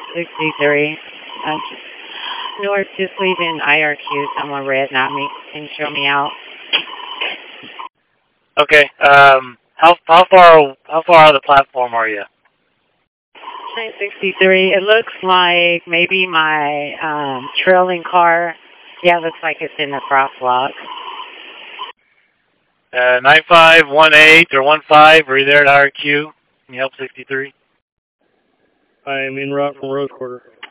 63. North, just leaving IRQ, someone red, not me. Can you show me out? Okay. How far out of the platform are you? 63. It looks like maybe my trailing car. Yeah, it looks like it's in the crosswalk. 9518 or 15. Are you there at IRQ? Can you help 63? I am en route from Rose Quarter.